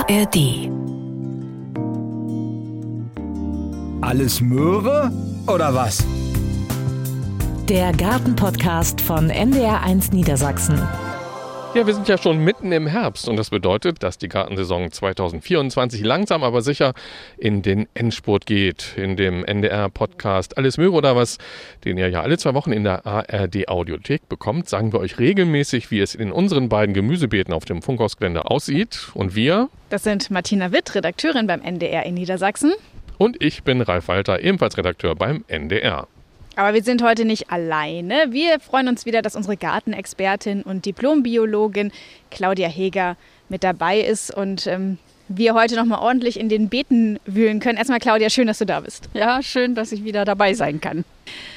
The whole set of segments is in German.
ARD. Alles Möhre oder was? Der Gartenpodcast von NDR1 Niedersachsen. Ja, wir sind ja schon mitten im Herbst und das bedeutet, dass die Gartensaison 2024 langsam aber sicher in den Endspurt geht. In dem NDR-Podcast Alles Möhre oder was, den ihr ja alle 2 Wochen in der ARD-Audiothek bekommt, sagen wir euch regelmäßig, wie es in unseren beiden Gemüsebeeten auf dem Funkhausgelände aussieht. Und wir? Das sind Martina Witt, Redakteurin beim NDR in Niedersachsen. Und ich bin Ralf Walter, ebenfalls Redakteur beim NDR. Aber wir sind heute nicht alleine. Wir freuen uns wieder, dass unsere Gartenexpertin und Diplombiologin Claudia Heger mit dabei ist und wir heute noch mal ordentlich in den Beeten wühlen können. Erstmal Claudia, schön, dass du da bist. Ja, schön, dass ich wieder dabei sein kann.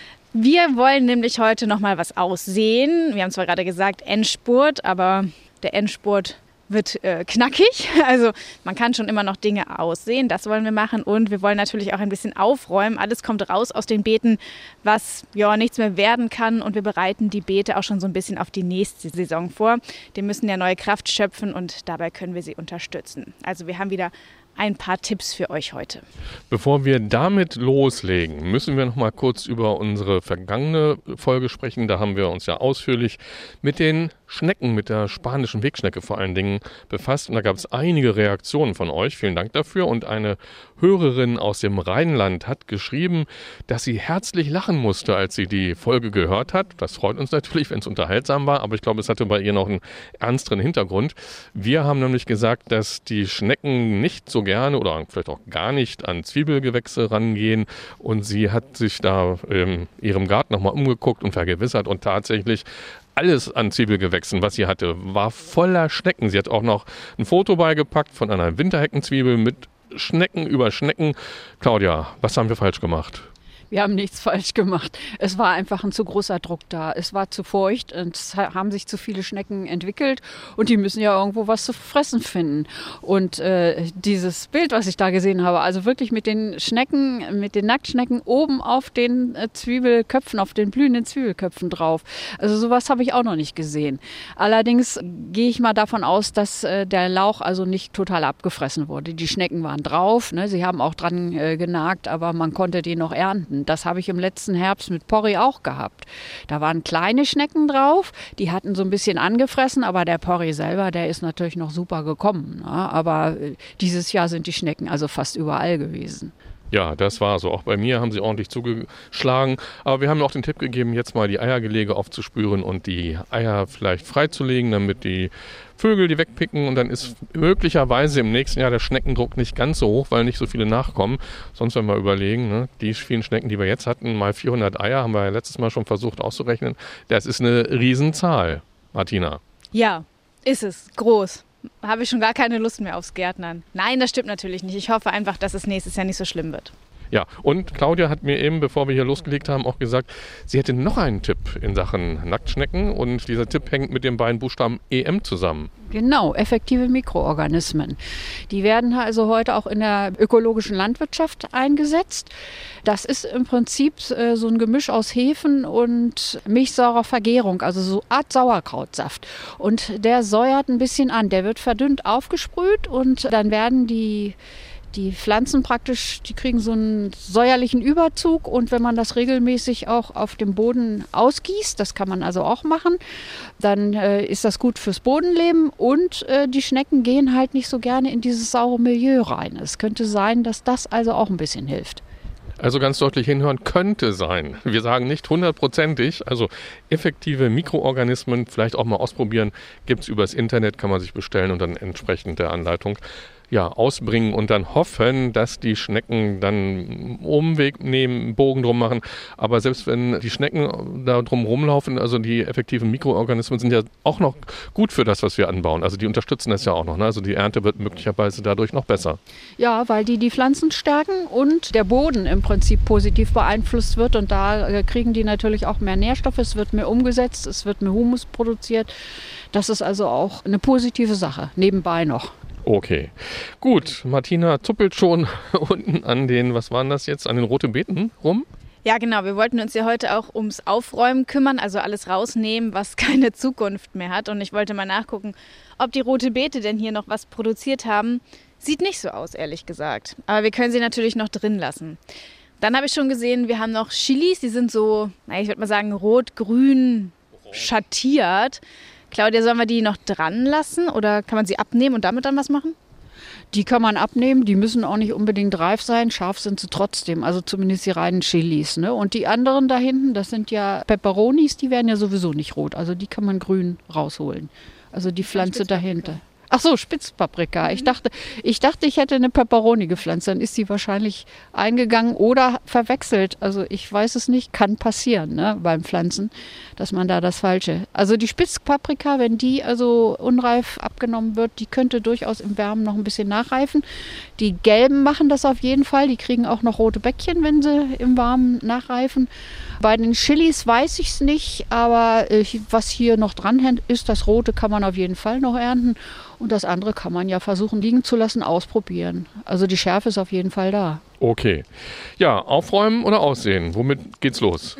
Wir wollen nämlich heute noch mal was aussehen. Wir haben zwar gerade gesagt Endspurt, aber der Endspurt wird knackig. Also man kann schon immer noch Dinge aussehen. Das wollen wir machen. Und wir wollen natürlich auch ein bisschen aufräumen. Alles kommt raus aus den Beeten, was ja nichts mehr werden kann. Und wir bereiten die Beete auch schon so ein bisschen auf die nächste Saison vor. Die müssen ja neue Kraft schöpfen und dabei können wir sie unterstützen. Also wir haben wieder ein paar Tipps für euch heute. Bevor wir damit loslegen, müssen wir noch mal kurz über unsere vergangene Folge sprechen. Da haben wir uns ja ausführlich mit den Schnecken, mit der spanischen Wegschnecke vor allen Dingen befasst. Und da gab es einige Reaktionen von euch. Vielen Dank dafür. Und eine Hörerin aus dem Rheinland hat geschrieben, dass sie herzlich lachen musste, als sie die Folge gehört hat. Das freut uns natürlich, wenn es unterhaltsam war. Aber ich glaube, es hatte bei ihr noch einen ernsteren Hintergrund. Wir haben nämlich gesagt, dass die Schnecken nicht so gerne oder vielleicht auch gar nicht an Zwiebelgewächse rangehen. Und sie hat sich da in ihrem Garten nochmal umgeguckt und vergewissert. Und tatsächlich alles an Zwiebelgewächsen, was sie hatte, war voller Schnecken. Sie hat auch noch ein Foto beigepackt von einer Winterheckenzwiebel mit Schnecken über Schnecken. Claudia, was haben wir falsch gemacht? Wir haben nichts falsch gemacht. Es war einfach ein zu großer Druck da. Es war zu feucht und es haben sich zu viele Schnecken entwickelt und die müssen ja irgendwo was zu fressen finden. Und dieses Bild, was ich da gesehen habe, also wirklich mit den Schnecken, mit den Nacktschnecken oben auf den Zwiebelköpfen, auf den blühenden Zwiebelköpfen drauf. Also sowas habe ich auch noch nicht gesehen. Allerdings gehe ich mal davon aus, dass der Lauch also nicht total abgefressen wurde. Die Schnecken waren drauf, ne? Sie haben auch dran genagt, aber man konnte die noch ernten. Das habe ich im letzten Herbst mit Porree auch gehabt. Da waren kleine Schnecken drauf, die hatten so ein bisschen angefressen, aber der Porree selber, der ist natürlich noch super gekommen. Ne? Aber dieses Jahr sind die Schnecken also fast überall gewesen. Ja, das war so. Auch bei mir haben sie ordentlich zugeschlagen. Aber wir haben auch den Tipp gegeben, jetzt mal die Eiergelege aufzuspüren und die Eier vielleicht freizulegen, damit die Vögel die wegpicken. Und dann ist möglicherweise im nächsten Jahr der Schneckendruck nicht ganz so hoch, weil nicht so viele nachkommen. Sonst wenn wir überlegen, ne, die vielen Schnecken, die wir jetzt hatten, mal 400 Eier, haben wir ja letztes Mal schon versucht auszurechnen. Das ist eine Riesenzahl, Martina. Ja, ist es. Groß. Habe ich schon gar keine Lust mehr aufs Gärtnern. Nein, das stimmt natürlich nicht. Ich hoffe einfach, dass es nächstes Jahr nicht so schlimm wird. Ja, und Claudia hat mir eben, bevor wir hier losgelegt haben, auch gesagt, sie hätte noch einen Tipp in Sachen Nacktschnecken. Und dieser Tipp hängt mit den beiden Buchstaben EM zusammen. Genau, effektive Mikroorganismen. Die werden also heute auch in der ökologischen Landwirtschaft eingesetzt. Das ist im Prinzip so ein Gemisch aus Hefen und milchsaurer Vergärung, also so Art Sauerkrautsaft. Und der säuert ein bisschen an. Der wird verdünnt aufgesprüht und dann werden die Pflanzen praktisch, die kriegen so einen säuerlichen Überzug und wenn man das regelmäßig auch auf dem Boden ausgießt, das kann man also auch machen, dann ist das gut fürs Bodenleben und die Schnecken gehen halt nicht so gerne in dieses saure Milieu rein. Es könnte sein, dass das also auch ein bisschen hilft. Also ganz deutlich hinhören, könnte sein. Wir sagen nicht 100%ig, also effektive Mikroorganismen vielleicht auch mal ausprobieren, gibt es übers Internet, kann man sich bestellen und dann entsprechend der Anleitung ausbringen und dann hoffen, dass die Schnecken dann einen Umweg nehmen, einen Bogen drum machen. Aber selbst wenn die Schnecken da drum rumlaufen, also die effektiven Mikroorganismen sind ja auch noch gut für das, was wir anbauen. Also die unterstützen das ja auch noch. Ne? Also die Ernte wird möglicherweise dadurch noch besser. Ja, weil die Pflanzen stärken und der Boden im Prinzip positiv beeinflusst wird. Und da kriegen die natürlich auch mehr Nährstoffe. Es wird mehr umgesetzt, es wird mehr Humus produziert. Das ist also auch eine positive Sache, nebenbei noch. Okay, gut. Martina zuppelt schon unten an den, was waren das jetzt, an den roten Beeten rum? Ja, genau. Wir wollten uns ja heute auch ums Aufräumen kümmern, also alles rausnehmen, was keine Zukunft mehr hat. Und ich wollte mal nachgucken, ob die Rote Beete denn hier noch was produziert haben. Sieht nicht so aus, ehrlich gesagt. Aber wir können sie natürlich noch drin lassen. Dann habe ich schon gesehen, wir haben noch Chilis, die sind so, ich würde mal sagen, rot-grün schattiert. Claudia, sollen wir die noch dran lassen oder kann man sie abnehmen und damit dann was machen? Die kann man abnehmen, die müssen auch nicht unbedingt reif sein, scharf sind sie trotzdem, also zumindest die reinen Chilis. Ne? Und die anderen da hinten, das sind ja Peperonis, die werden ja sowieso nicht rot, also die kann man grün rausholen. Also die Pflanze dahinter. Ach so, Spitzpaprika. Ich dachte, ich hätte eine Peperoni gepflanzt. Dann ist sie wahrscheinlich eingegangen oder verwechselt. Also ich weiß es nicht, kann passieren, ne, beim Pflanzen, dass man da das Falsche. Also die Spitzpaprika, wenn die also unreif abgenommen wird, die könnte durchaus im Wärmen noch ein bisschen nachreifen. Die gelben machen das auf jeden Fall. Die kriegen auch noch rote Bäckchen, wenn sie im Warmen nachreifen. Bei den Chilis weiß ich es nicht, aber was hier noch dran ist, das Rote kann man auf jeden Fall noch ernten. Und das andere kann man ja versuchen liegen zu lassen, ausprobieren. Also die Schärfe ist auf jeden Fall da. Okay. Ja, aufräumen oder aussehen? Womit geht's los?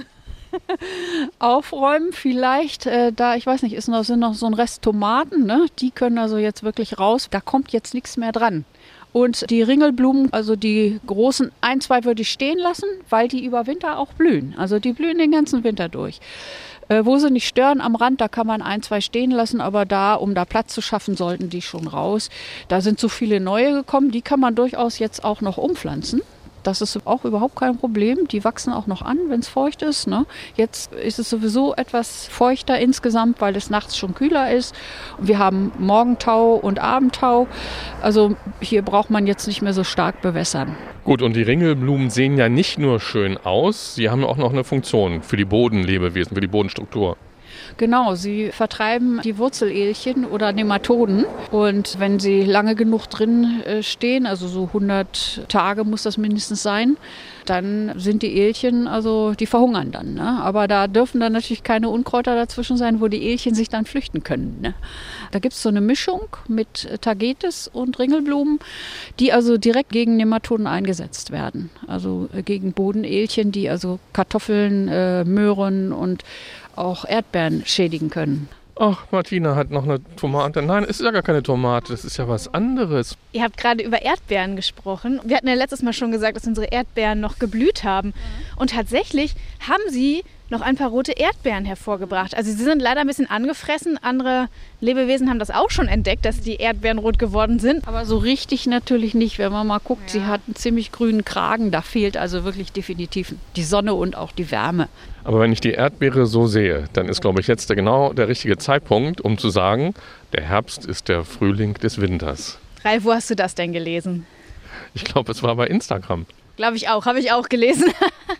Aufräumen vielleicht, da, ich weiß nicht, sind noch so ein Rest Tomaten, ne? Die können also jetzt wirklich raus. Da kommt jetzt nichts mehr dran. Und die Ringelblumen, also die großen, 1, 2 würde ich stehen lassen, weil die über Winter auch blühen. Also die blühen den ganzen Winter durch. Wo sie nicht stören am Rand, da kann man 1, 2 stehen lassen, aber da, um da Platz zu schaffen, sollten die schon raus. Da sind so viele neue gekommen, die kann man durchaus jetzt auch noch umpflanzen. Das ist auch überhaupt kein Problem. Die wachsen auch noch an, wenn es feucht ist. Ne? Jetzt ist es sowieso etwas feuchter insgesamt, weil es nachts schon kühler ist. Und wir haben Morgentau und Abendtau. Also hier braucht man jetzt nicht mehr so stark bewässern. Gut, und die Ringelblumen sehen ja nicht nur schön aus, sie haben auch noch eine Funktion für die Bodenlebewesen, für die Bodenstruktur. Genau, sie vertreiben die Wurzelelchen oder Nematoden. Und wenn sie lange genug drin stehen, also so 100 Tage muss das mindestens sein, dann sind die Elchen, also die verhungern dann. Ne? Aber da dürfen dann natürlich keine Unkräuter dazwischen sein, wo die Elchen sich dann flüchten können. Ne? Da gibt es so eine Mischung mit Tagetes und Ringelblumen, die also direkt gegen Nematoden eingesetzt werden. Also gegen Bodenelchen, die also Kartoffeln, Möhren und auch Erdbeeren schädigen können. Ach, Martina hat noch eine Tomate. Nein, es ist ja gar keine Tomate, das ist ja was anderes. Ihr habt gerade über Erdbeeren gesprochen. Wir hatten ja letztes Mal schon gesagt, dass unsere Erdbeeren noch geblüht haben. Und tatsächlich haben sie noch ein paar rote Erdbeeren hervorgebracht. Also sie sind leider ein bisschen angefressen. Andere Lebewesen haben das auch schon entdeckt, dass die Erdbeeren rot geworden sind. Aber so richtig natürlich nicht, wenn man mal guckt. Ja. Sie hat einen ziemlich grünen Kragen. Da fehlt also wirklich definitiv die Sonne und auch die Wärme. Aber wenn ich die Erdbeere so sehe, dann ist, glaube ich, jetzt genau der richtige Zeitpunkt, um zu sagen, der Herbst ist der Frühling des Winters. Ralf, wo hast du das denn gelesen? Ich glaube, es war bei Instagram. Glaube ich auch, habe ich auch gelesen.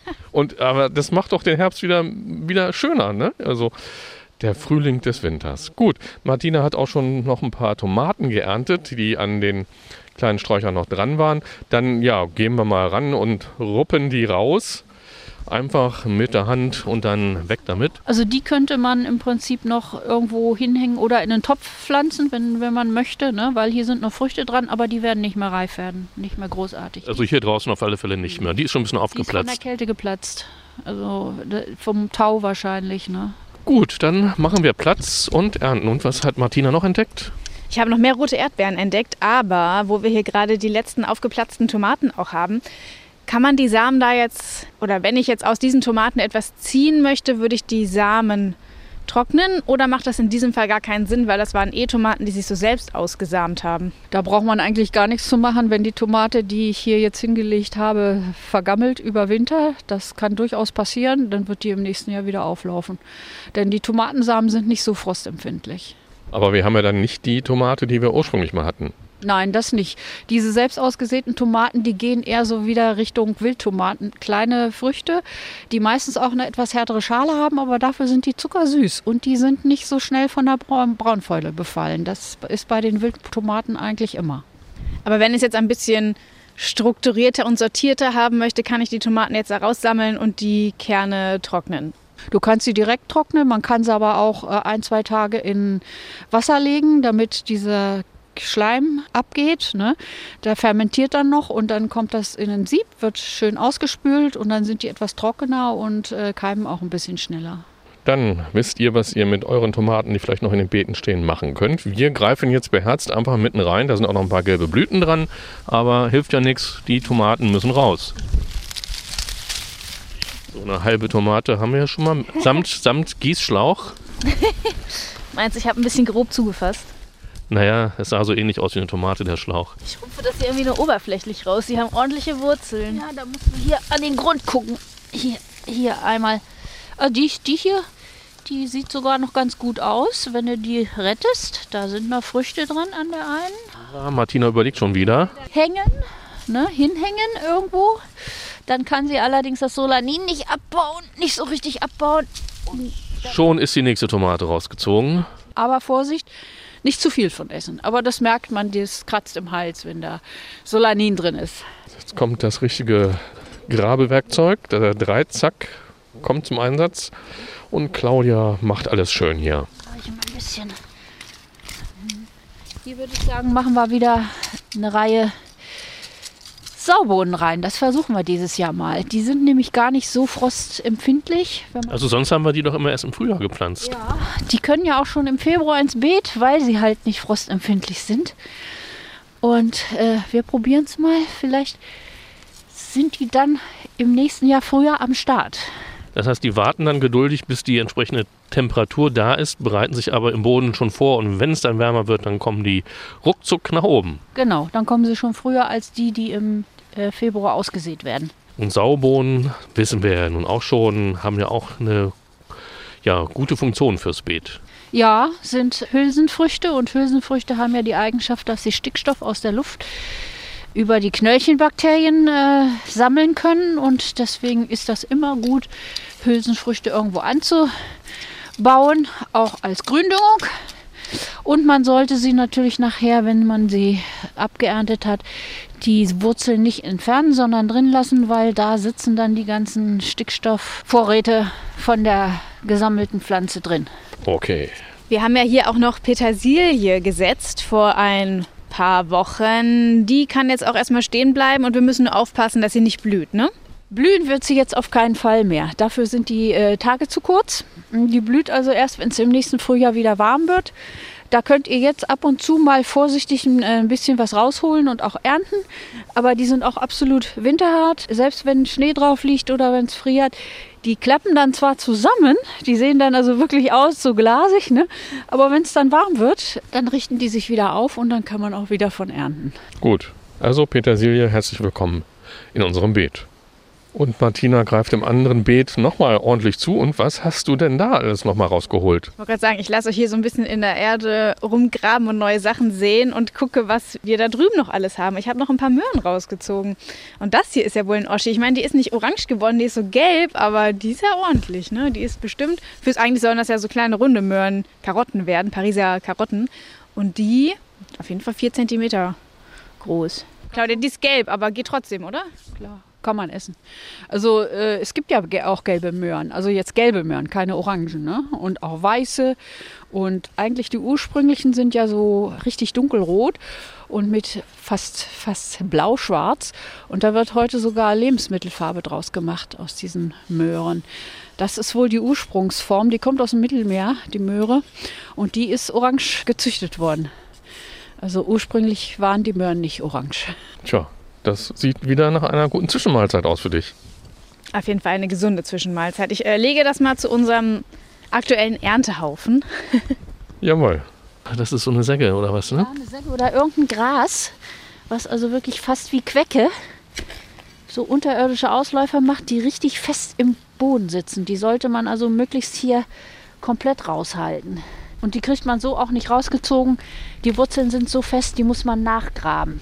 Aber das macht doch den Herbst wieder schöner, ne? Also der Frühling des Winters. Gut, Martina hat auch schon noch ein paar Tomaten geerntet, die an den kleinen Sträuchern noch dran waren. Dann gehen wir mal ran und ruppen die raus. Einfach mit der Hand und dann weg damit. Also die könnte man im Prinzip noch irgendwo hinhängen oder in einen Topf pflanzen, wenn man möchte, ne? Weil hier sind noch Früchte dran, aber die werden nicht mehr reif werden, nicht mehr großartig. Also hier draußen auf alle Fälle nicht mehr. Die ist schon ein bisschen aufgeplatzt. Die ist von der Kälte geplatzt, also vom Tau wahrscheinlich. Ne? Gut, dann machen wir Platz und ernten. Und was hat Martina noch entdeckt? Ich habe noch mehr rote Erdbeeren entdeckt, aber wo wir hier gerade die letzten aufgeplatzten Tomaten auch haben, kann man die Samen da jetzt, oder wenn ich jetzt aus diesen Tomaten etwas ziehen möchte, würde ich die Samen trocknen oder macht das in diesem Fall gar keinen Sinn, weil das waren Tomaten, die sich so selbst ausgesamt haben? Da braucht man eigentlich gar nichts zu machen, wenn die Tomate, die ich hier jetzt hingelegt habe, vergammelt über Winter. Das kann durchaus passieren, dann wird die im nächsten Jahr wieder auflaufen. Denn die Tomatensamen sind nicht so frostempfindlich. Aber wir haben ja dann nicht die Tomate, die wir ursprünglich mal hatten. Nein, das nicht. Diese selbst ausgesäten Tomaten, die gehen eher so wieder Richtung Wildtomaten. Kleine Früchte, die meistens auch eine etwas härtere Schale haben, aber dafür sind die zuckersüß und die sind nicht so schnell von der Braunfäule befallen. Das ist bei den Wildtomaten eigentlich immer. Aber wenn ich es jetzt ein bisschen strukturierter und sortierter haben möchte, kann ich die Tomaten jetzt da raussammeln und die Kerne trocknen. Du kannst sie direkt trocknen, man kann sie aber auch 1, 2 Tage in Wasser legen, damit dieser Schleim abgeht, ne? Der fermentiert dann noch und dann kommt das in ein Sieb, wird schön ausgespült und dann sind die etwas trockener und keimen auch ein bisschen schneller. Dann wisst ihr, was ihr mit euren Tomaten, die vielleicht noch in den Beeten stehen, machen könnt. Wir greifen jetzt beherzt einfach mitten rein. Da sind auch noch ein paar gelbe Blüten dran, aber hilft ja nichts. Die Tomaten müssen raus. So eine halbe Tomate haben wir ja schon mal samt Gießschlauch. Meinst du, ich habe ein bisschen grob zugefasst? Naja, es sah so ähnlich aus wie eine Tomate, der Schlauch. Ich rufe das hier irgendwie nur oberflächlich raus. Die haben ordentliche Wurzeln. Ja, da musst du hier an den Grund gucken. Hier einmal. Die hier, die sieht sogar noch ganz gut aus, wenn du die rettest. Da sind noch Früchte dran an der einen. Ja, Martina überlegt schon wieder. Hängen, ne, hinhängen irgendwo. Dann kann sie allerdings das Solanin nicht so richtig abbauen. Schon ist die nächste Tomate rausgezogen. Aber Vorsicht, nicht zu viel von essen. Aber das merkt man, das kratzt im Hals, wenn da Solanin drin ist. Jetzt kommt das richtige Grabewerkzeug, der Dreizack kommt zum Einsatz. Und Claudia macht alles schön hier. Ich mal ein bisschen. Hier würde ich sagen, machen wir wieder eine Reihe Saubohnen rein. Das versuchen wir dieses Jahr mal. Die sind nämlich gar nicht so frostempfindlich. Also sonst haben wir die doch immer erst im Frühjahr gepflanzt. Ja, die können ja auch schon im Februar ins Beet, weil sie halt nicht frostempfindlich sind. Und wir probieren es mal. Vielleicht sind die dann im nächsten Jahr früher am Start. Das heißt, die warten dann geduldig, bis die entsprechende Temperatur da ist, bereiten sich aber im Boden schon vor. Und wenn es dann wärmer wird, dann kommen die ruckzuck nach oben. Genau, dann kommen sie schon früher als die im Februar ausgesät werden. Und Saubohnen, wissen wir ja nun auch schon, haben ja auch eine gute Funktion fürs Beet. Ja, sind Hülsenfrüchte und Hülsenfrüchte haben ja die Eigenschaft, dass sie Stickstoff aus der Luft über die Knöllchenbakterien sammeln können und deswegen ist das immer gut, Hülsenfrüchte irgendwo anzubauen, auch als Gründüngung. Und man sollte sie natürlich nachher, wenn man sie abgeerntet hat, die Wurzeln nicht entfernen, sondern drin lassen, weil da sitzen dann die ganzen Stickstoffvorräte von der gesammelten Pflanze drin. Okay. Wir haben ja hier auch noch Petersilie gesetzt vor ein paar Wochen. Die kann jetzt auch erstmal stehen bleiben und wir müssen nur aufpassen, dass sie nicht blüht, ne? Blühen wird sie jetzt auf keinen Fall mehr. Dafür sind die Tage zu kurz. Die blüht also erst, wenn es im nächsten Frühjahr wieder warm wird. Da könnt ihr jetzt ab und zu mal vorsichtig ein bisschen was rausholen und auch ernten. Aber die sind auch absolut winterhart. Selbst wenn Schnee drauf liegt oder wenn es friert, die klappen dann zwar zusammen. Die sehen dann also wirklich aus, so glasig, ne? Aber wenn es dann warm wird, dann richten die sich wieder auf und dann kann man auch wieder von ernten. Gut, also Petersilie, herzlich willkommen in unserem Beet. Und Martina greift im anderen Beet nochmal ordentlich zu. Und was hast du denn da alles nochmal rausgeholt? Ich wollte gerade sagen, ich lasse euch hier so ein bisschen in der Erde rumgraben und neue Sachen sehen und gucke, was wir da drüben noch alles haben. Ich habe noch ein paar Möhren rausgezogen. Und das hier ist ja wohl ein Oschi. Ich meine, die ist nicht orange geworden, die ist so gelb, aber die ist ja ordentlich, ne? Die ist bestimmt, eigentlich sollen das ja so kleine runde Möhren, Karotten werden, Pariser Karotten. Und die auf jeden Fall 4 cm groß. Claudia, die ist gelb, aber geht trotzdem, oder? Klar. Kann man essen. Also es gibt ja auch gelbe Möhren, also jetzt gelbe Möhren, keine Orangen, ne? Und auch weiße und eigentlich die ursprünglichen sind ja so richtig dunkelrot und mit fast blau-schwarz und da wird heute sogar Lebensmittelfarbe draus gemacht aus diesen Möhren. Das ist wohl die Ursprungsform, die kommt aus dem Mittelmeer, die Möhre, und die ist orange gezüchtet worden. Also ursprünglich waren die Möhren nicht orange. Tja. Das sieht wieder nach einer guten Zwischenmahlzeit aus für dich. Auf jeden Fall eine gesunde Zwischenmahlzeit. Ich lege das mal zu unserem aktuellen Erntehaufen. Jawohl. Das ist so eine Säge oder was, ne? Ja, eine Säge oder irgendein Gras, was also wirklich fast wie Quecke so unterirdische Ausläufer macht, die richtig fest im Boden sitzen. Die sollte man also möglichst hier komplett raushalten. Und die kriegt man so auch nicht rausgezogen. Die Wurzeln sind so fest, die muss man nachgraben.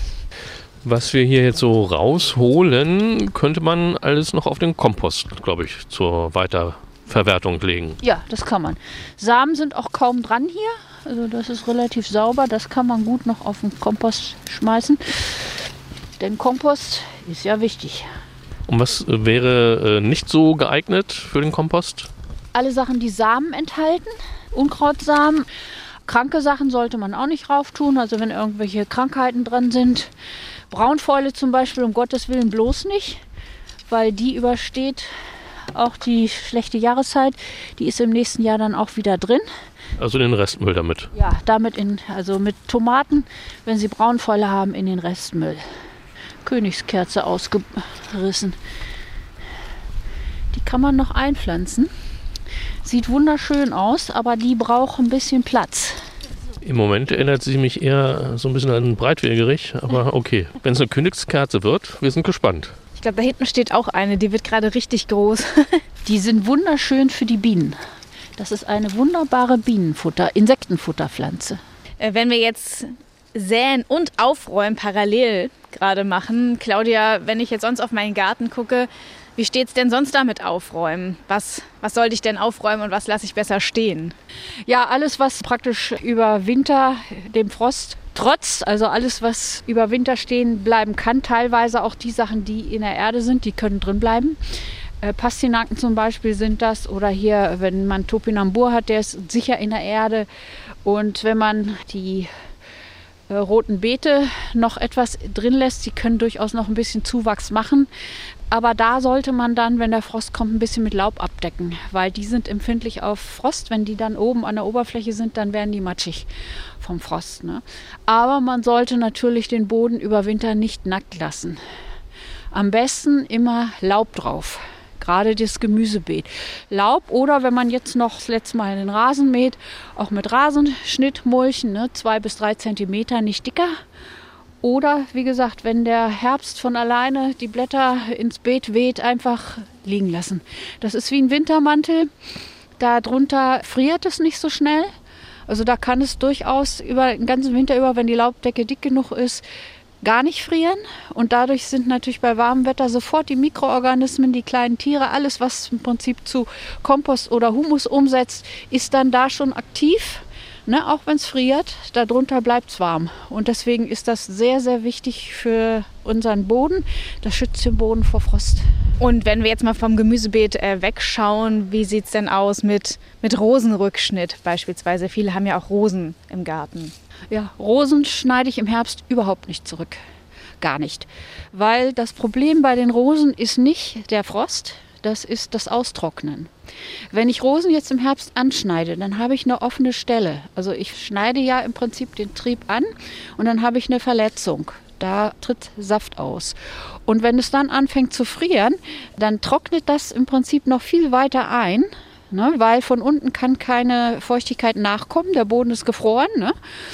Was wir hier jetzt so rausholen, könnte man alles noch auf den Kompost, glaube ich, zur Weiterverwertung legen. Ja, das kann man. Samen sind auch kaum dran hier. Also das ist relativ sauber. Das kann man gut noch auf den Kompost schmeißen. Denn Kompost ist ja wichtig. Und was wäre nicht so geeignet für den Kompost? Alle Sachen, die Samen enthalten. Unkrautsamen. Kranke Sachen sollte man auch nicht rauf tun, also wenn irgendwelche Krankheiten dran sind. Braunfäule zum Beispiel, um Gottes Willen bloß nicht, weil die übersteht auch die schlechte Jahreszeit. Die ist im nächsten Jahr dann auch wieder drin. Also den Restmüll damit? Ja, damit also mit Tomaten, wenn sie Braunfäule haben, in den Restmüll. Königskerze ausgerissen. Die kann man noch einpflanzen. Sieht wunderschön aus, aber die braucht ein bisschen Platz. Im Moment erinnert sie mich eher so ein bisschen an Breitwegerich, aber okay. Wenn es eine Königskerze wird, wir sind gespannt. Ich glaube, da hinten steht auch eine, die wird gerade richtig groß. Die sind wunderschön für die Bienen. Das ist eine wunderbare Insektenfutterpflanze. Wenn wir jetzt säen und aufräumen parallel gerade machen, Claudia, wenn ich jetzt sonst auf meinen Garten gucke, wie steht es denn sonst da mit Aufräumen? Was sollte ich denn aufräumen und was lasse ich besser stehen? Ja, alles, was praktisch über Winter dem Frost trotzt, also alles, was über Winter stehen bleiben kann, teilweise auch die Sachen, die in der Erde sind, die können drin bleiben. Pastinaken zum Beispiel sind das, oder hier, wenn man Topinambur hat, der ist sicher in der Erde. Und wenn man die roten Beete noch etwas drin lässt, die können durchaus noch ein bisschen Zuwachs machen. Aber da sollte man dann, wenn der Frost kommt, ein bisschen mit Laub abdecken, weil die sind empfindlich auf Frost. Wenn die dann oben an der Oberfläche sind, dann werden die matschig vom Frost, ne? Aber man sollte natürlich den Boden über Winter nicht nackt lassen. Am besten immer Laub drauf. Gerade das Gemüsebeet. Laub oder wenn man jetzt noch das letzte Mal den Rasen mäht, auch mit Rasenschnitt mulchen, ne, 2 bis 3 Zentimeter, nicht dicker. Oder wie gesagt, wenn der Herbst von alleine die Blätter ins Beet weht, einfach liegen lassen. Das ist wie ein Wintermantel. Darunter friert es nicht so schnell. Also da kann es durchaus über den ganzen Winter über, wenn die Laubdecke dick genug ist, gar nicht frieren. Und dadurch sind natürlich bei warmem Wetter sofort die Mikroorganismen, die kleinen Tiere, alles, was im Prinzip zu Kompost oder Humus umsetzt, ist dann da schon aktiv. Ne, auch wenn es friert, darunter bleibt es warm. Und deswegen ist das sehr, sehr wichtig für unseren Boden. Das schützt den Boden vor Frost. Und wenn wir jetzt mal vom Gemüsebeet wegschauen, wie sieht es denn aus mit Rosenrückschnitt beispielsweise? Viele haben ja auch Rosen im Garten. Ja, Rosen schneide ich im Herbst überhaupt nicht zurück. Gar nicht. Weil das Problem bei den Rosen ist nicht der Frost, das ist das Austrocknen. Wenn ich Rosen jetzt im Herbst anschneide, dann habe ich eine offene Stelle. Also ich schneide ja im Prinzip den Trieb an und dann habe ich eine Verletzung. Da tritt Saft aus. Und wenn es dann anfängt zu frieren, dann trocknet das im Prinzip noch viel weiter ein. Ne, weil von unten kann keine Feuchtigkeit nachkommen, der Boden ist gefroren, ne?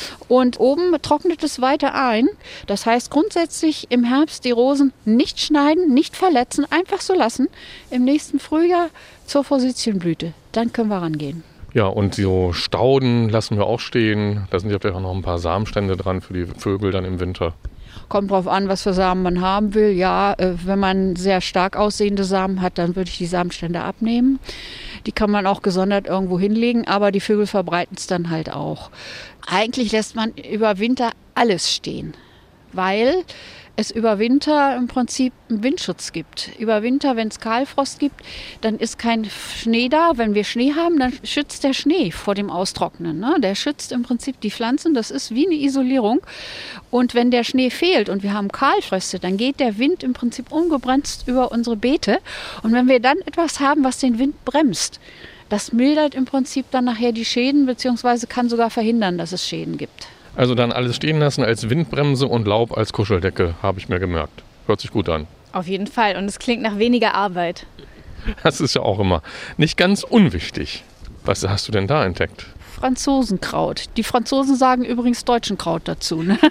Und oben trocknet es weiter ein. Das heißt grundsätzlich im Herbst die Rosen nicht schneiden, nicht verletzen, einfach so lassen. Im nächsten Frühjahr zur Forsythienblüte, dann können wir rangehen. Ja, und so Stauden lassen wir auch stehen. Da sind ja vielleicht auch noch ein paar Samenstände dran für die Vögel dann im Winter. Kommt drauf an, was für Samen man haben will. Ja, wenn man sehr stark aussehende Samen hat, dann würde ich die Samenstände abnehmen. Die kann man auch gesondert irgendwo hinlegen, aber die Vögel verbreiten es dann halt auch. Eigentlich lässt man über Winter alles stehen, weil es über Winter im Prinzip einen Windschutz gibt. Über Winter, wenn es Kahlfrost gibt, dann ist kein Schnee da. Wenn wir Schnee haben, dann schützt der Schnee vor dem Austrocknen, ne? Der schützt im Prinzip die Pflanzen. Das ist wie eine Isolierung. Und wenn der Schnee fehlt und wir haben Kahlfröste, dann geht der Wind im Prinzip ungebremst über unsere Beete. Und wenn wir dann etwas haben, was den Wind bremst, das mildert im Prinzip dann nachher die Schäden, beziehungsweise kann sogar verhindern, dass es Schäden gibt. Also dann alles stehen lassen als Windbremse und Laub als Kuscheldecke, habe ich mir gemerkt. Hört sich gut an. Auf jeden Fall. Und es klingt nach weniger Arbeit. Das ist ja auch immer nicht ganz unwichtig. Was hast du denn da entdeckt? Franzosenkraut. Die Franzosen sagen übrigens Deutschenkraut dazu, ne?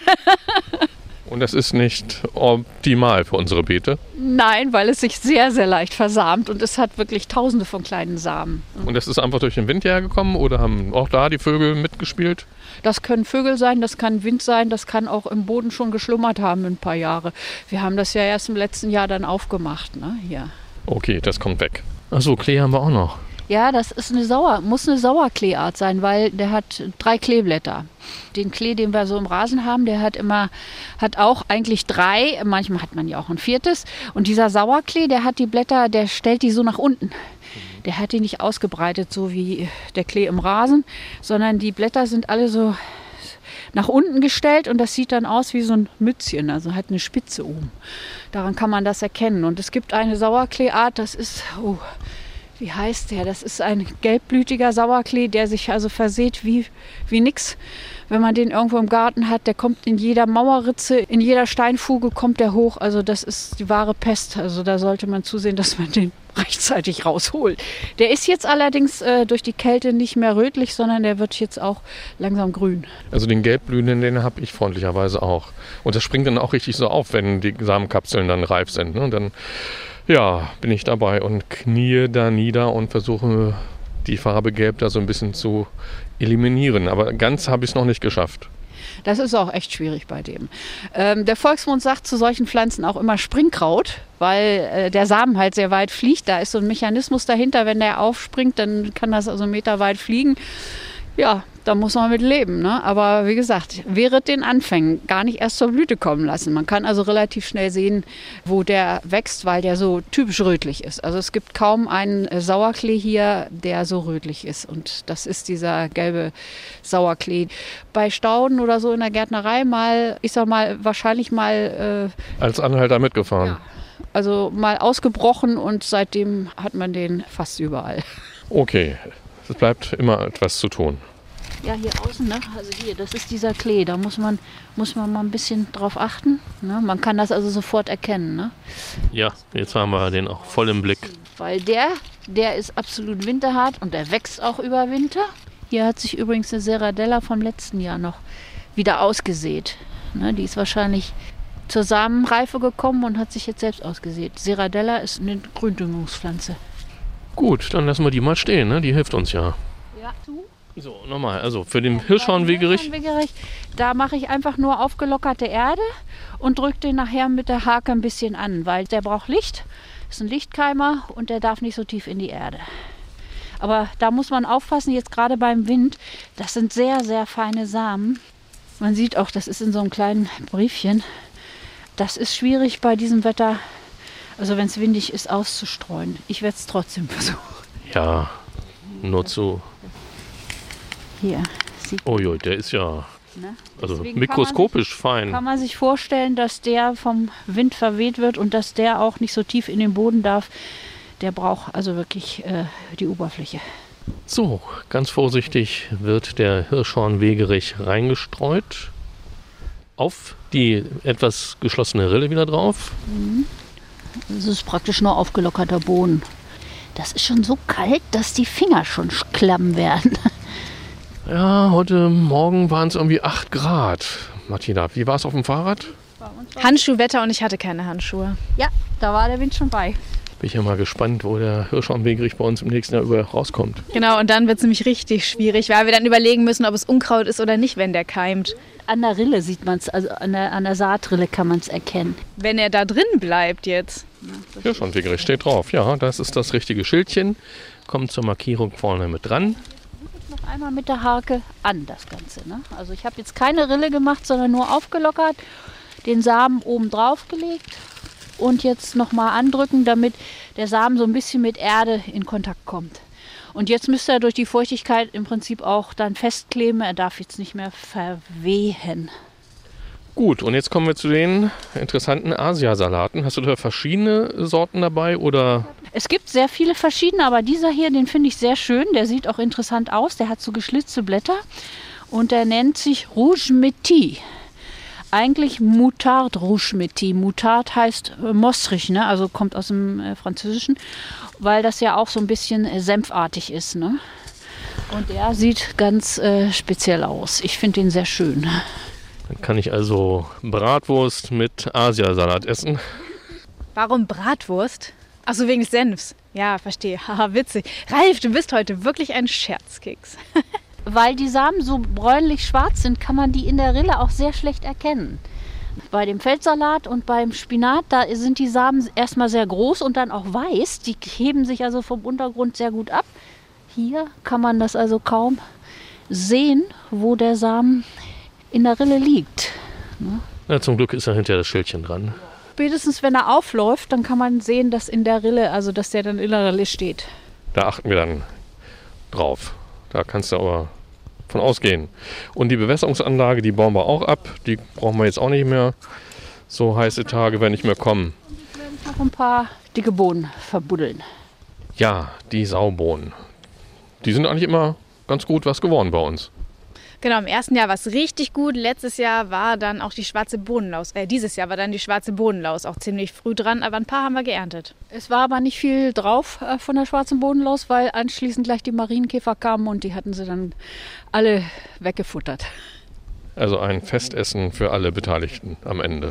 Und das ist nicht optimal für unsere Beete? Nein, weil es sich sehr, sehr leicht versamt und es hat wirklich tausende von kleinen Samen. Und das ist einfach durch den Wind hergekommen oder haben auch da die Vögel mitgespielt? Das können Vögel sein, das kann Wind sein, das kann auch im Boden schon geschlummert haben ein paar Jahre. Wir haben das ja erst im letzten Jahr dann aufgemacht, ne? Hier. Okay, das kommt weg. Achso, Klee haben wir auch noch. Ja, das ist muss eine Sauerkleeart sein, weil der hat 3 Kleeblätter. Den Klee, den wir so im Rasen haben, der hat auch eigentlich 3, manchmal hat man ja auch ein 4. Und dieser Sauerklee, der hat die Blätter, der stellt die so nach unten. der hat die nicht ausgebreitet, so wie der Klee im Rasen, sondern die Blätter sind alle so nach unten gestellt und das sieht dann aus wie so ein Mützchen, also hat eine Spitze oben. Daran kann man das erkennen. Und es gibt eine Sauerkleeart, das ist, wie heißt der? Das ist ein gelbblütiger Sauerklee, der sich also verseht wie nix. Wenn man den irgendwo im Garten hat, der kommt in jeder Mauerritze, in jeder Steinfuge kommt der hoch. Also das ist die wahre Pest. Also da sollte man zusehen, dass man den rechtzeitig rausholt. Der ist jetzt allerdings durch die Kälte nicht mehr rötlich, sondern der wird jetzt auch langsam grün. Also den gelbblühenden, den habe ich freundlicherweise auch. Und das springt dann auch richtig so auf, wenn die Samenkapseln dann reif sind. Ne? Und dann bin ich dabei und knie da nieder und versuche die Farbe Gelb da so ein bisschen zu eliminieren. Aber ganz habe ich es noch nicht geschafft. Das ist auch echt schwierig bei dem. Der Volksmund sagt zu solchen Pflanzen auch immer Springkraut, weil der Samen halt sehr weit fliegt. Da ist so ein Mechanismus dahinter, wenn der aufspringt, dann kann das also meterweit fliegen. Ja, da muss man mit leben. Ne? Aber wie gesagt, während den Anfängen gar nicht erst zur Blüte kommen lassen. Man kann also relativ schnell sehen, wo der wächst, weil der so typisch rötlich ist. Also es gibt kaum einen Sauerklee hier, der so rötlich ist. Und das ist dieser gelbe Sauerklee. Bei Stauden oder so in der Gärtnerei wahrscheinlich mal als Anhalter mitgefahren. Ja, also mal ausgebrochen und seitdem hat man den fast überall. Okay, es bleibt immer etwas zu tun. Ja, hier außen, ne? Also hier, das ist dieser Klee, da muss man mal ein bisschen drauf achten. Ne? Man kann das also sofort erkennen. Ne? Ja, jetzt haben wir den auch voll im Blick. Weil der ist absolut winterhart und der wächst auch über Winter. Hier hat sich übrigens eine Serradella vom letzten Jahr noch wieder ausgesät. Ne? Die ist wahrscheinlich zur Samenreife gekommen und hat sich jetzt selbst ausgesät. Serradella ist eine Gründüngungspflanze. Gut, dann lassen wir die mal stehen, ne? Die hilft uns ja. Ja, So, nochmal, also für den Hirschhornwegerich. Da mache ich einfach nur aufgelockerte Erde und drücke den nachher mit der Hake ein bisschen an, weil der braucht Licht, ist ein Lichtkeimer und der darf nicht so tief in die Erde. Aber da muss man aufpassen, jetzt gerade beim Wind, das sind sehr, sehr feine Samen. Man sieht auch, das ist in so einem kleinen Briefchen. Das ist schwierig bei diesem Wetter, also wenn es windig ist, auszustreuen. Ich werde es trotzdem versuchen. Ja, nur zu. Hier. Uiui, der ist ja also Deswegen mikroskopisch fein. Kann man sich vorstellen, dass der vom Wind verweht wird und dass der auch nicht so tief in den Boden darf. Der braucht also wirklich die Oberfläche. So, ganz vorsichtig wird der Hirschhornwegerich reingestreut. Auf die etwas geschlossene Rille wieder drauf. Das ist praktisch nur aufgelockerter Boden. Das ist schon so kalt, dass die Finger schon klamm werden. Ja, heute Morgen waren es irgendwie 8 Grad. Martina, wie war es auf dem Fahrrad? Handschuhwetter und ich hatte keine Handschuhe. Ja, da war der Wind schon bei. Bin ich ja mal gespannt, wo der Hirschhornwegerich bei uns im nächsten Jahr über rauskommt. Genau, und dann wird es nämlich richtig schwierig, weil wir dann überlegen müssen, ob es Unkraut ist oder nicht, wenn der keimt. An der Rille sieht man es, also an der Saatrille kann man es erkennen. Wenn er da drin bleibt jetzt. Hirschhornwegerich steht drauf. Ja, das ist das richtige Schildchen. Kommt zur Markierung vorne mit dran. Noch einmal mit der Hake an das Ganze. Ne? Also ich habe jetzt keine Rille gemacht, sondern nur aufgelockert, den Samen oben drauf gelegt und jetzt nochmal andrücken, damit der Samen so ein bisschen mit Erde in Kontakt kommt. Und jetzt müsste er durch die Feuchtigkeit im Prinzip auch dann festkleben. Er darf jetzt nicht mehr verwehen. Gut, und jetzt kommen wir zu den interessanten Asiasalaten. Hast du da verschiedene Sorten dabei oder? Es gibt sehr viele verschiedene, aber dieser hier, den finde ich sehr schön. Der sieht auch interessant aus. Der hat so geschlitzte Blätter und der nennt sich Rouge Métis. Eigentlich Moutarde Rouge Métis. Moutarde heißt mostrig, ne? Also kommt aus dem Französischen, weil das ja auch so ein bisschen senfartig ist. Ne? Und der sieht ganz speziell aus. Ich finde den sehr schön. Dann kann ich also Bratwurst mit Asiasalat essen. Warum Bratwurst? Achso, wegen des Senfs. Ja, verstehe. Haha, witzig. Ralf, du bist heute wirklich ein Scherzkeks. Weil die Samen so bräunlich-schwarz sind, kann man die in der Rille auch sehr schlecht erkennen. Bei dem Feldsalat und beim Spinat, da sind die Samen erstmal sehr groß und dann auch weiß. Die heben sich also vom Untergrund sehr gut ab. Hier kann man das also kaum sehen, wo der Samen in der Rille liegt. Ja, zum Glück ist da hinterher das Schildchen dran. Spätestens wenn er aufläuft, dann kann man sehen, dass in der Rille, also dass der dann in der Rille steht. Da achten wir dann drauf. Da kannst du aber von ausgehen. Und die Bewässerungsanlage, die bauen wir auch ab. Die brauchen wir jetzt auch nicht mehr. So heiße Tage werden nicht mehr kommen. Ich werde noch ein paar dicke Bohnen verbuddeln. Ja, die Saubohnen. Die sind eigentlich immer ganz gut was geworden bei uns. Genau, im ersten Jahr war es richtig gut. Letztes Jahr war dann auch die schwarze Bohnenlaus. Dieses Jahr war dann die schwarze Bohnenlaus auch ziemlich früh dran, aber ein paar haben wir geerntet. Es war aber nicht viel drauf von der schwarzen Bodenlaus, weil anschließend gleich die Marienkäfer kamen und die hatten sie dann alle weggefuttert. Also ein Festessen für alle Beteiligten am Ende.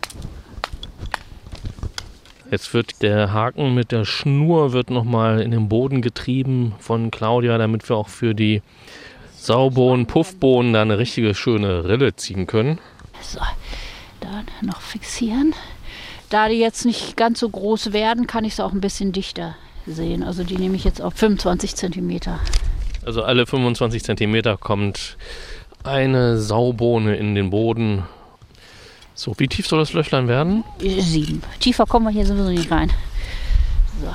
Jetzt wird der Haken mit der Schnur nochmal in den Boden getrieben von Claudia, damit wir auch für die Saubohnen, Puffbohnen da eine richtige schöne Rille ziehen können. So, dann noch fixieren. Da die jetzt nicht ganz so groß werden, kann ich sie auch ein bisschen dichter sehen. Also die nehme ich jetzt auf 25 cm. Also alle 25 cm kommt eine Saubohne in den Boden. So, wie tief soll das Löchlein werden? 7. Tiefer kommen wir hier sowieso nicht rein. So.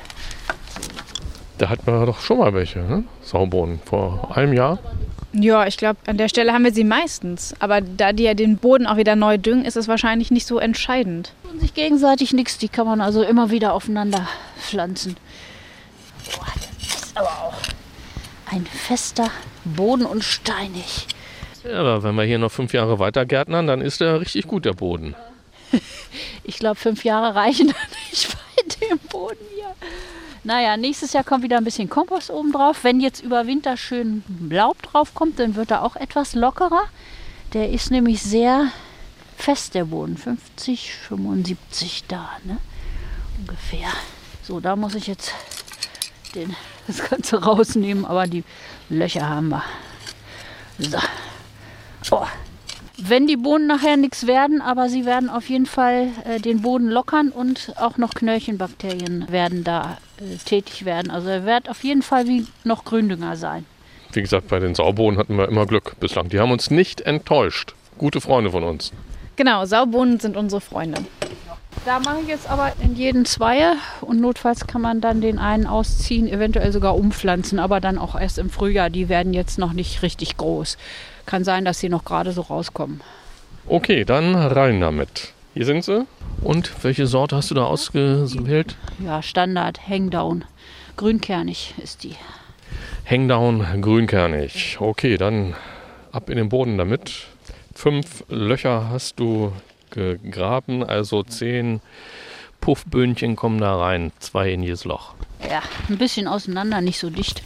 Da hatten wir doch schon mal welche, ne? Saubohnen, vor einem Jahr. Ja, ich glaube, an der Stelle haben wir sie meistens. Aber da die ja den Boden auch wieder neu düngen, ist es wahrscheinlich nicht so entscheidend. Und sich gegenseitig nichts, die kann man also immer wieder aufeinander pflanzen. Boah, das ist aber auch ein fester Boden und steinig. Ja, aber wenn wir hier noch 5 Jahre weiter gärtnern, dann ist der richtig gut, der Boden. Ich glaube, 5 Jahre reichen nicht bei dem Boden hier. Naja, nächstes Jahr kommt wieder ein bisschen Kompost oben drauf. Wenn jetzt über Winter schön Laub drauf kommt, dann wird er auch etwas lockerer. Der ist nämlich sehr fest, der Boden. 50, 75 da, ne? Ungefähr. So, da muss ich jetzt das Ganze rausnehmen, aber die Löcher haben wir. So. Oh. Wenn die Bohnen nachher nichts werden, aber sie werden auf jeden Fall den Boden lockern und auch noch Knöllchenbakterien werden da tätig werden. Also er wird auf jeden Fall wie noch Gründünger sein. Wie gesagt, bei den Saubohnen hatten wir immer Glück bislang. Die haben uns nicht enttäuscht. Gute Freunde von uns. Genau, Saubohnen sind unsere Freunde. Da mache ich jetzt aber in jeden Zweier und notfalls kann man dann den einen ausziehen, eventuell sogar umpflanzen, aber dann auch erst im Frühjahr. Die werden jetzt noch nicht richtig groß. Kann sein, dass sie noch gerade so rauskommen. Okay, dann rein damit. Hier sind sie. Und welche Sorte hast du da ausgewählt? Ja, Standard, Hangdown. Grünkernig ist die. Hangdown, grünkernig. Okay, dann ab in den Boden damit. 5 Löcher hast du gegraben, also 10 Puffböhnchen kommen da rein. 2 in jedes Loch. Ja, ein bisschen auseinander, nicht so dicht.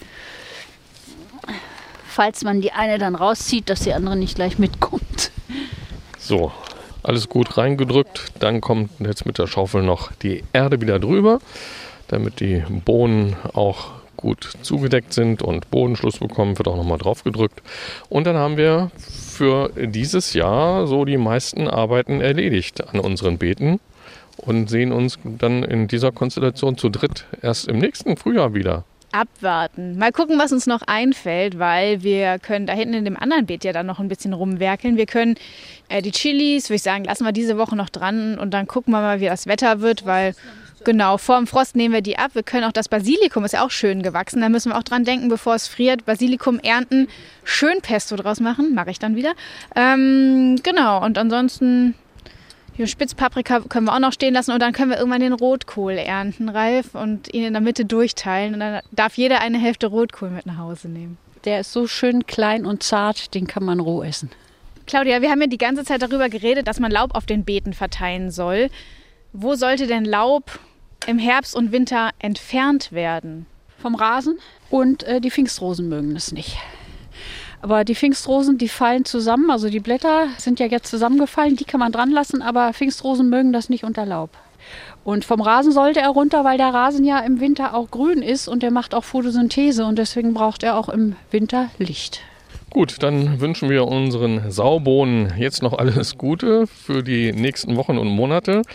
Falls man die eine dann rauszieht, dass die andere nicht gleich mitkommt. So, alles gut reingedrückt. Dann kommt jetzt mit der Schaufel noch die Erde wieder drüber, damit die Bohnen auch gut zugedeckt sind und Bodenschluss bekommen, wird auch nochmal drauf gedrückt. Und dann haben wir für dieses Jahr so die meisten Arbeiten erledigt an unseren Beeten und sehen uns dann in dieser Konstellation zu dritt erst im nächsten Frühjahr wieder. Abwarten. Mal gucken, was uns noch einfällt, weil wir können da hinten in dem anderen Beet ja dann noch ein bisschen rumwerkeln. Wir können die Chilis, würde ich sagen, lassen wir diese Woche noch dran und dann gucken wir mal, wie das Wetter wird, weil genau, vor dem Frost nehmen wir die ab. Wir können auch das Basilikum, ist ja auch schön gewachsen, da müssen wir auch dran denken, bevor es friert. Basilikum ernten, schön Pesto draus machen, mache ich dann wieder. Genau, und ansonsten hier Spitzpaprika können wir auch noch stehen lassen und dann können wir irgendwann den Rotkohl ernten, Ralf, und ihn in der Mitte durchteilen. Und dann darf jeder eine Hälfte Rotkohl mit nach Hause nehmen. Der ist so schön klein und zart, den kann man roh essen. Claudia, wir haben ja die ganze Zeit darüber geredet, dass man Laub auf den Beeten verteilen soll. Wo sollte denn Laub im Herbst und Winter entfernt werden? Vom Rasen und die Pfingstrosen mögen es nicht. Aber die Pfingstrosen, die fallen zusammen, also die Blätter sind ja jetzt zusammengefallen, die kann man dran lassen, aber Pfingstrosen mögen das nicht unter Laub. Und vom Rasen sollte er runter, weil der Rasen ja im Winter auch grün ist und der macht auch Photosynthese und deswegen braucht er auch im Winter Licht. Gut, dann wünschen wir unseren Saubohnen jetzt noch alles Gute für die nächsten Wochen und Monate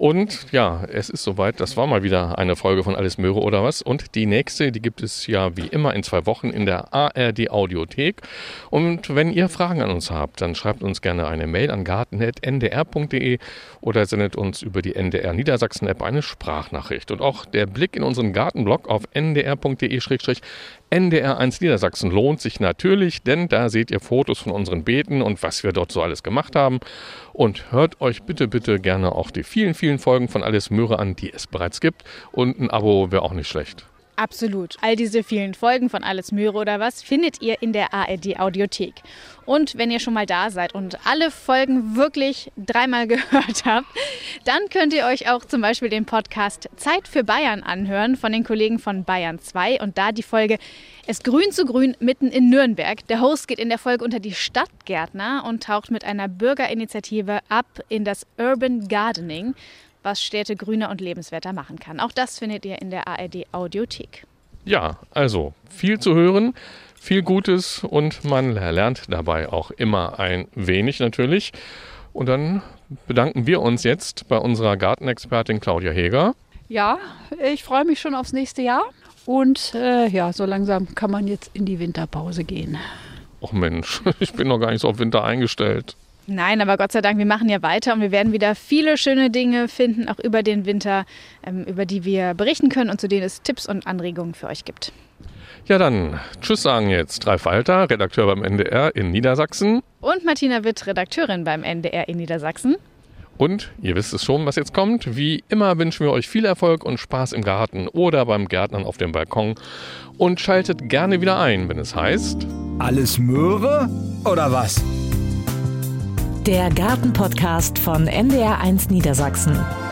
Und ja, es ist soweit. Das war mal wieder eine Folge von Alles Möhre oder was. Und die nächste, die gibt es ja wie immer in 2 Wochen in der ARD Audiothek. Und wenn ihr Fragen an uns habt, dann schreibt uns gerne eine Mail an garten@ndr.de oder sendet uns über die NDR Niedersachsen App eine Sprachnachricht. Und auch der Blick in unseren Gartenblog auf ndr.de/NDR1 Niedersachsen lohnt sich natürlich, denn da seht ihr Fotos von unseren Beeten und was wir dort so alles gemacht haben. Und hört euch bitte gerne auch die vielen, vielen Folgen von Alles Möhre an, die es bereits gibt. Und ein Abo wäre auch nicht schlecht. Absolut. All diese vielen Folgen von Alles Möhre oder was findet ihr in der ARD Audiothek. Und wenn ihr schon mal da seid und alle Folgen wirklich 3-mal gehört habt, dann könnt ihr euch auch zum Beispiel den Podcast Zeit für Bayern anhören von den Kollegen von Bayern 2 und da die Folge Es grün zu grün mitten in Nürnberg. Der Host geht in der Folge unter die Stadtgärtner und taucht mit einer Bürgerinitiative ab in das Urban Gardening, was Städte grüner und lebenswerter machen kann. Auch das findet ihr in der ARD Audiothek. Ja, also viel zu hören, viel Gutes und man lernt dabei auch immer ein wenig natürlich. Und dann bedanken wir uns jetzt bei unserer Gartenexpertin Claudia Heger. Ja, ich freue mich schon aufs nächste Jahr. Und so langsam kann man jetzt in die Winterpause gehen. Och Mensch, ich bin noch gar nicht so auf Winter eingestellt. Nein, aber Gott sei Dank, wir machen ja weiter und wir werden wieder viele schöne Dinge finden, auch über den Winter, über die wir berichten können und zu denen es Tipps und Anregungen für euch gibt. Ja dann, tschüss sagen jetzt Ralf Walter, Redakteur beim NDR in Niedersachsen. Und Martina Witt, Redakteurin beim NDR in Niedersachsen. Und ihr wisst es schon, was jetzt kommt. Wie immer wünschen wir euch viel Erfolg und Spaß im Garten oder beim Gärtnern auf dem Balkon. Und schaltet gerne wieder ein, wenn es heißt... Alles Möhre oder was? Der Gartenpodcast von NDR1 Niedersachsen.